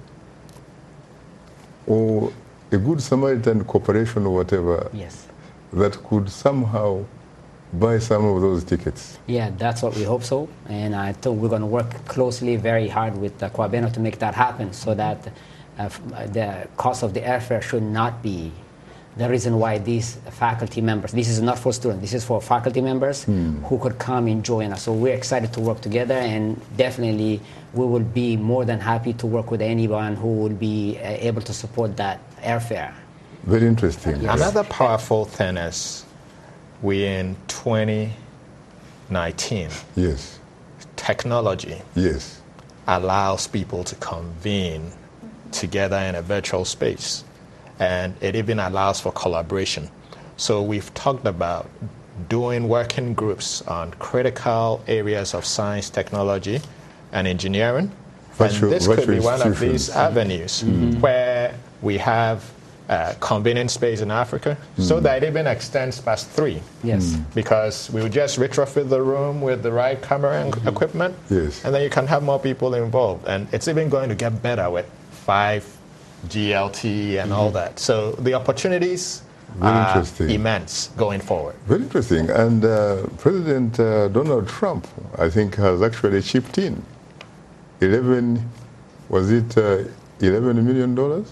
or a good Samaritan corporation or whatever yes. that could somehow buy some of those tickets? Yeah, that's what we hope so. And I think we're going to work closely, very hard with uh, Kwabena to make that happen, so that uh, the cost of the airfare should not be the reason why these faculty members, this is not for students, this is for faculty members hmm. who could come and join us. So we're excited to work together, and definitely we will be more than happy to work with anyone who will be uh, able to support that airfare. Very interesting. Yes. Another powerful thing is we in twenty nineteen. Yes. Technology. Yes. Allows people to convene together in a virtual space, and it even allows for collaboration. So we've talked about doing working groups on critical areas of science, technology, and engineering Virtual, and this could be virtual one of these avenues mm-hmm. where we have uh, convenient space in Africa, mm. so that it even extends past three. Yes. Mm. Because we would just retrofit the room with the right camera and mm-hmm. equipment, yes. and then you can have more people involved. And it's even going to get better with five G L T and mm-hmm. all that. So the opportunities Very are interesting. immense going forward. Very interesting. And uh, President uh, Donald Trump, I think, has actually chipped in. eleven, was it uh, eleven million dollars?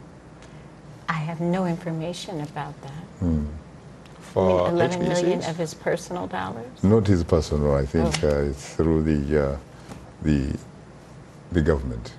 I have no information about that. Hmm. For I mean, eleven H B C Us? million of his personal dollars? Not his personal. I think Oh. uh, it's through the uh, the the government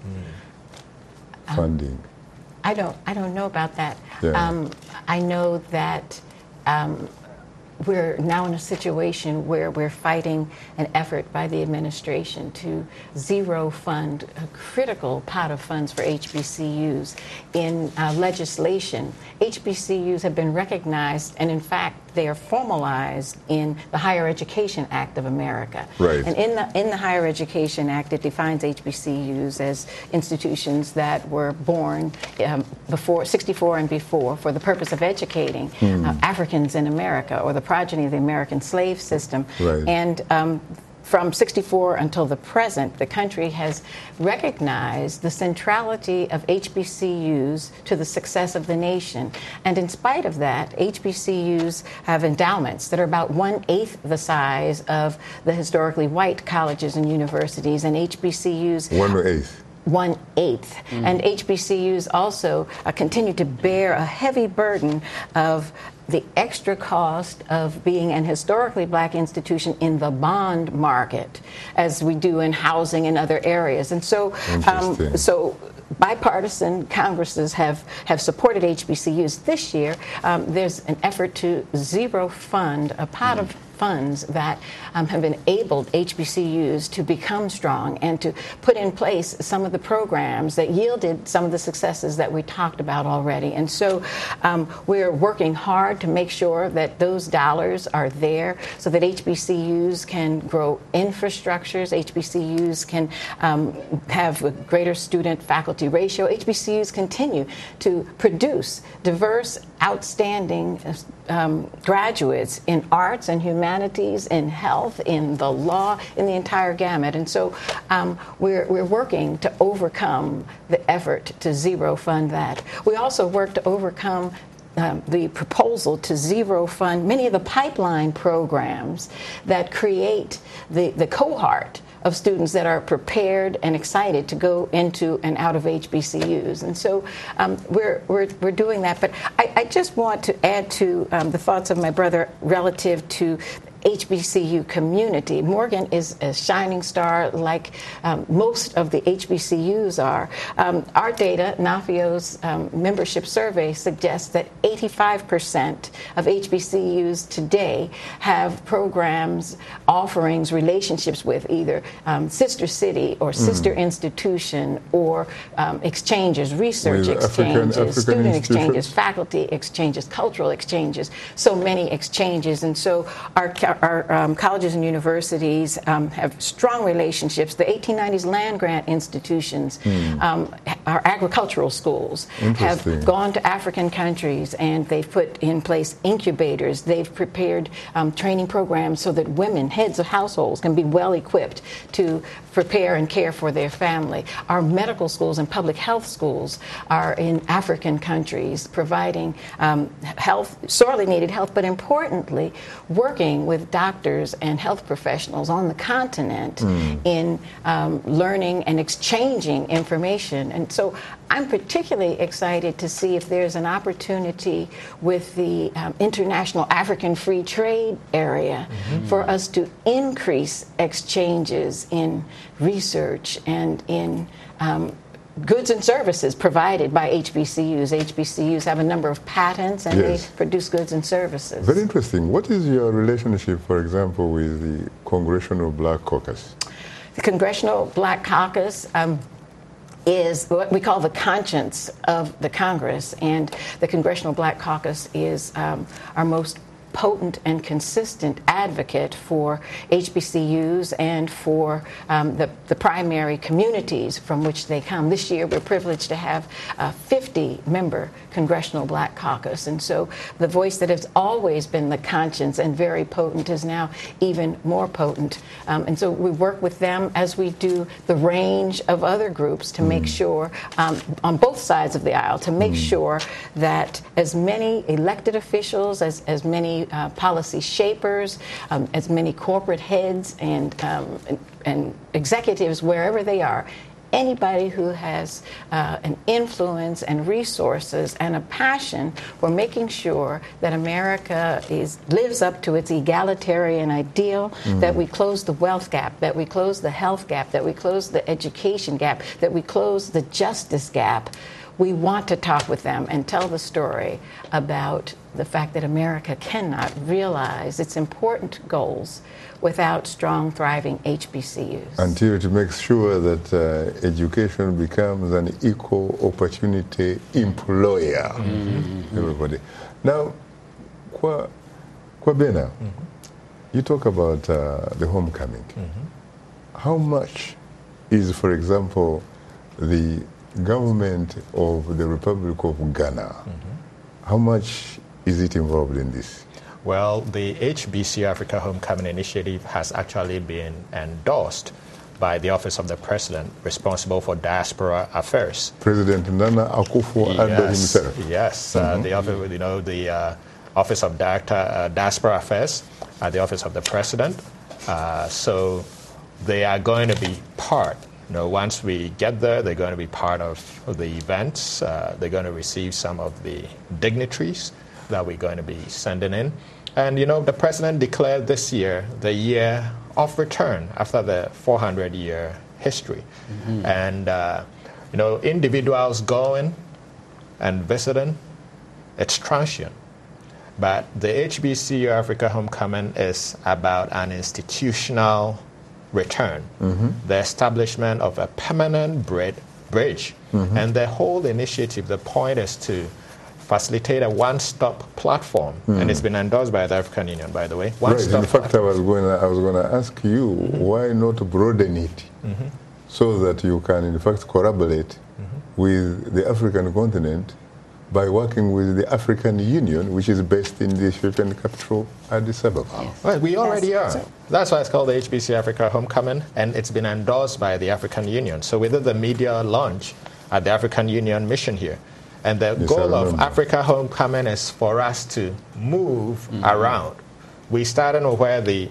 Um, funding. I don't. I don't know about that. Yeah. Um, I know that um, we're now in a situation where we're fighting an effort by the administration to zero fund a critical pot of funds for H B C Us. In uh, legislation, H B C Us have been recognized, and in fact, they are formalized in the Higher Education Act of America. Right. And in the in the Higher Education Act, it defines H B C Us as institutions that were born um, before sixty-four and before for the purpose of educating Hmm. uh, Africans in America, or the progeny of the American slave system. Right. And um, from sixty-four until the present, the country has recognized the centrality of H B C Us to the success of the nation. And in spite of that, H B C Us have endowments that are about one-eighth the size of the historically white colleges and universities, and H B C Us One-eighth. one-eighth. Mm. And H B C Us also uh, continue to bear a heavy burden of the extra cost of being an historically black institution in the bond market, as we do in housing and other areas. And so, um, so bipartisan Congresses have, have supported H B C Us. This year, um, there's an effort to zero fund a pot mm. of funds that um, have enabled H B C Us to become strong and to put in place some of the programs that yielded some of the successes that we talked about already. And so um, we're working hard to make sure that those dollars are there so that H B C Us can grow infrastructures, H B C Us can um, have a greater student-faculty ratio. H B C Us continue to produce diverse, outstanding um, graduates in arts and humanities, in health, in the law, in the entire gamut. And so um, we're, we're working to overcome the effort to zero fund that. We also work to overcome Um, the proposal to zero fund many of the pipeline programs that create the, the cohort of students that are prepared and excited to go into and out of H B C Us. And so um, we're, we're, we're doing that. But I, I just want to add to um, the thoughts of my brother relative to H B C U community. Morgan is a shining star like um, most of the H B C Us are. Um, our data, NAFIO's um, membership survey, suggests that eighty-five percent of H B C Us today have programs, offerings, relationships with either um, sister city or sister mm. institution or um, exchanges, research With exchanges, African, African student exchanges, institutions? faculty exchanges, cultural exchanges, so many exchanges. And so our Our um, colleges and universities um, have strong relationships. The eighteen nineties land grant institutions, mm. um, our agricultural schools, have gone to African countries and they've put in place incubators. They've prepared um, training programs so that women, heads of households, can be well equipped to prepare and care for their family. Our medical schools and public health schools are in African countries, providing um, health, sorely needed health, but importantly, working with doctors and health professionals on the continent mm. in um, learning and exchanging information. And so I'm particularly excited to see if there's an opportunity with the um, International African Free Trade Area mm-hmm. for us to increase exchanges in research and in um, goods and services provided by H B C Us. H B C Us have a number of patents and yes. they produce goods and services. Very interesting. What is your relationship, for example, with the Congressional Black Caucus? The Congressional Black Caucus um, is what we call the conscience of the Congress, and the Congressional Black Caucus is um, our most potent and consistent advocate for H B C Us and for um, the, the primary communities from which they come. This year, we're privileged to have a fifty-member Congressional Black Caucus, and so the voice that has always been the conscience and very potent is now even more potent. Um, and so we work with them as we do the range of other groups to mm. make sure, um, on both sides of the aisle, to make mm. sure that as many elected officials, as, as many uh, policy shapers, um, as many corporate heads and, um, and, and executives, wherever they are, anybody who has uh, an influence and resources and a passion for making sure that America is lives up to its egalitarian ideal, mm. that we close the wealth gap, that we close the health gap, that we close the education gap, that we close the justice gap. We want to talk with them and tell the story about the fact that America cannot realize its important goals without strong, thriving H B C Us. Until it makes sure that uh, education becomes an equal opportunity employer. Mm-hmm. Everybody. Now, Kwa, Kwa Bena, mm-hmm. you talk about uh, the homecoming. Mm-hmm. How much is, for example, the government of the Republic of Ghana, mm-hmm. how much is it involved in this? Well, the H B C Africa Homecoming Initiative has actually been endorsed by the Office of the President, responsible for diaspora affairs. President Nana Akufo-Addo yes, himself. Yes, mm-hmm. uh, the office, you know, the uh, Office of Director, uh, Diaspora Affairs at the Office of the President. Uh, so they are going to be part. You know, once we get there, they're going to be part of the events. Uh, they're going to receive some of the dignitaries that we're going to be sending in. And, you know, the president declared this year the year of return after the four hundred year history. Mm-hmm. And, uh, you know, individuals going and visiting, it's transient. But the H B C U Africa Homecoming is about an institutional return, mm-hmm. the establishment of a permanent bridge. Mm-hmm. And the whole initiative, the point is to facilitate a one-stop platform, mm. and it's been endorsed by the African Union, by the way. One-stop right. In fact, platform. I was going to, I was going to ask you, mm-hmm. why not broaden it mm-hmm. so that you can, in fact, collaborate mm-hmm. with the African continent by working with the African Union, which is based in the Ethiopian capital, Addis Ababa. Yes. Well, we already yes. are. That's why it's called the H B C Africa Homecoming, and it's been endorsed by the African Union. So we did the media launch at the African Union mission here. And the yes, goal of Africa Homecoming is for us to move mm-hmm. around. We started where the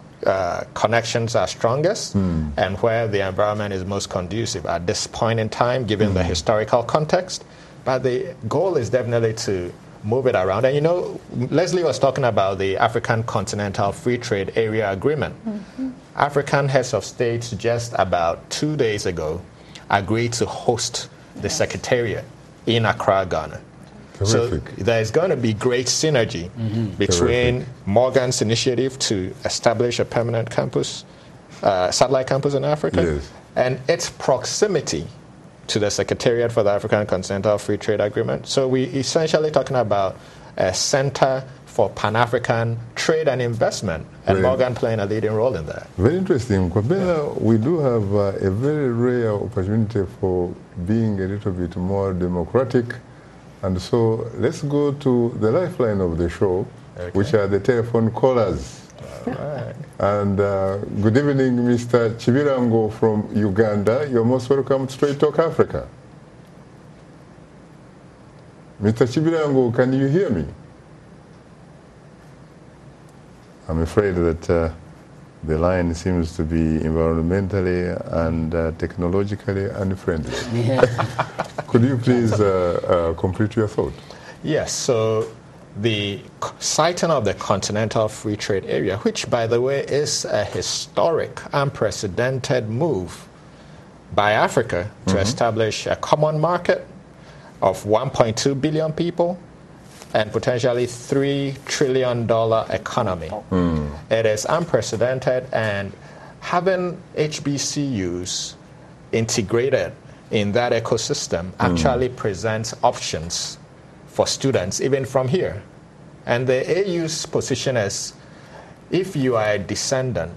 uh, connections are strongest mm. and where the environment is most conducive at this point in time, given mm. the historical context. But the goal is definitely to move it around. And, you know, Leslie was talking about the African Continental Free Trade Area Agreement. Mm-hmm. African heads of state just about two days ago agreed to host the Secretariat in Accra, Ghana. Terrific. So there is going to be great synergy mm-hmm. between Terrific. Morgan's initiative to establish a permanent campus, uh, satellite campus in Africa, yes. and its proximity to the Secretariat for the African Continental Free Trade Agreement. So we essentially talking about a center for Pan-African trade and investment, and very, Morgan playing a leading role in that. Very interesting. Kwabena, yeah. we do have uh, a very rare opportunity for being a little bit more democratic. And so let's go to the lifeline of the show, okay. which are the telephone callers. All right. And uh, good evening, Mister Chibirango from Uganda. You're most welcome to Straight Talk Africa. Mister Chibirango, can you hear me? I'm afraid that uh, the line seems to be environmentally and uh, technologically unfriendly. Yeah. Could you please uh, uh, complete your thought? Yes, so the sighting of the Continental Free Trade Area, which, by the way, is a historic, unprecedented move by Africa to mm-hmm. establish a common market of one point two billion people and potentially three trillion dollars economy. Mm. It is unprecedented, and having H B C Us integrated in that ecosystem mm. actually presents options for students, even from here. And the A U's position is, if you are a descendant,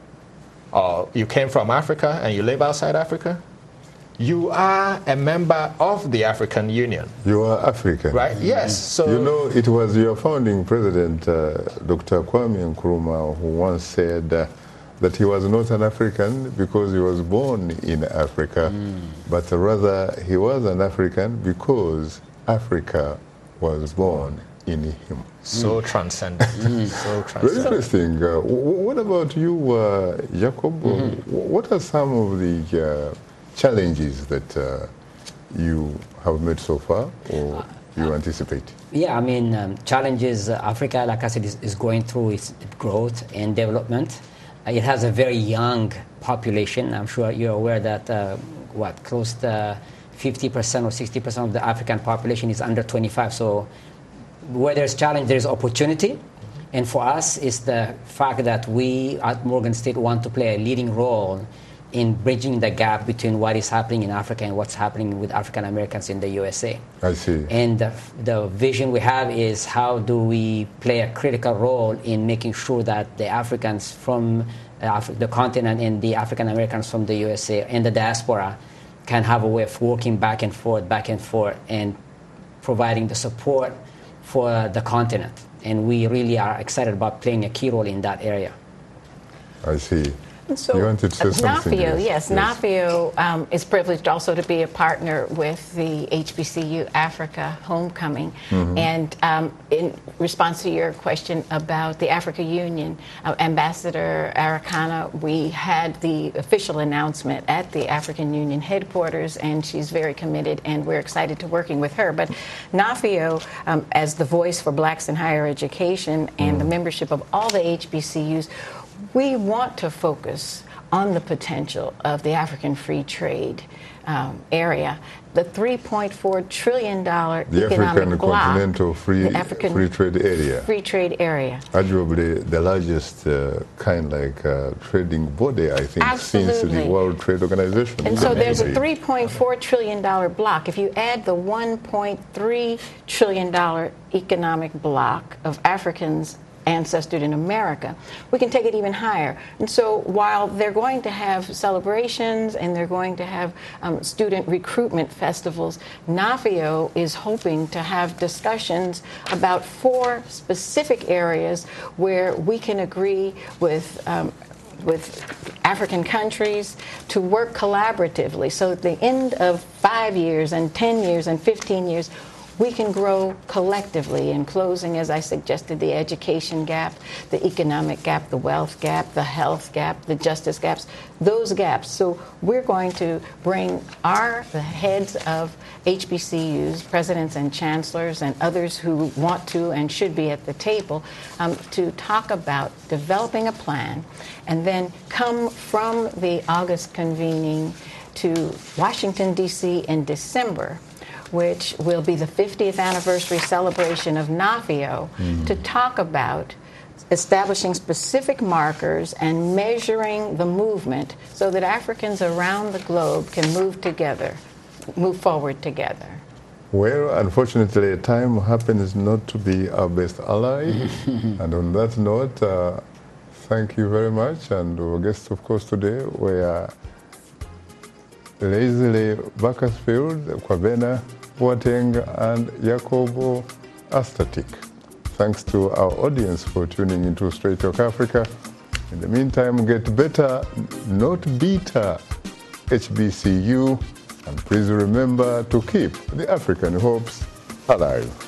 or you came from Africa and you live outside Africa, you are a member of the African Union. You are African. Right? Yes. So you know, it was your founding president, uh, Doctor Kwame Nkrumah, who once said uh, that he was not an African because he was born in Africa, mm. but rather he was an African because Africa was born in him. So mm. transcendent. Mm. So transcendent. Very interesting. Uh, w- what about you, uh, Jacob? Mm-hmm. What are some of the uh, challenges that uh, you have met so far, or you anticipate? Yeah, I mean, um, challenges uh, Africa, like I said, is, is going through its growth and development. Uh, it has a very young population. I'm sure you're aware that, uh, what, close to fifty percent or sixty percent of the African population is under twenty-five. So where there's challenge, there's opportunity. And for us, it's the fact that we at Morgan State want to play a leading role in bridging the gap between what is happening in Africa and what's happening with African Americans in the U S A. I see. And the, the vision we have is how do we play a critical role in making sure that the Africans from Af- the continent and the African Americans from the U S A and the diaspora can have a way of working back and forth, back and forth, and providing the support for the continent. And we really are excited about playing a key role in that area. I see. And so, you wanted to say something? NAFIO, yes, yes. NAFIO um, is privileged also to be a partner with the H B C U Africa Homecoming. Mm-hmm. And um, in response to your question about the Africa Union, uh, Ambassador Arikana, we had the official announcement at the African Union headquarters, and she's very committed, and we're excited to working with her. But NAFIO, um, as the voice for blacks in higher education and mm-hmm. the membership of all the H B C Us, we want to focus on the potential of the African free trade um, area. The three point four trillion dollars the economic African bloc, continental free, the African free trade area. Free trade area. Arguably the largest uh, kind like uh, trading body, I think, Absolutely. since the World Trade Organization. And so there's a three point four trillion dollars block. If you add the one point three trillion dollars economic block of Africans ancestored in America, we can take it even higher. And so while they're going to have celebrations and they're going to have um, student recruitment festivals, NAFIO is hoping to have discussions about four specific areas where we can agree with um, with African countries to work collaboratively. So at the end of five years and ten years and fifteen years, we can grow collectively in closing, as I suggested, the education gap, the economic gap, the wealth gap, the health gap, the justice gaps, those gaps. So we're going to bring our the heads of H B C Us, presidents and chancellors and others who want to and should be at the table um, to talk about developing a plan, and then come from the August convening to Washington, D C in December, which will be the fiftieth anniversary celebration of NAFIO, mm-hmm. to talk about establishing specific markers and measuring the movement so that Africans around the globe can move together, move forward together. Well, unfortunately, time happens not to be our best ally. And on that note, uh, thank you very much. And our guests, of course, today were Leslie Bakersfield, Kwabena Boateng, and Jacobo Astatic. Thanks to our audience for tuning into Straight Talk Africa. In the meantime, get better, not bitter, H B C U. And please remember to keep the African hopes alive.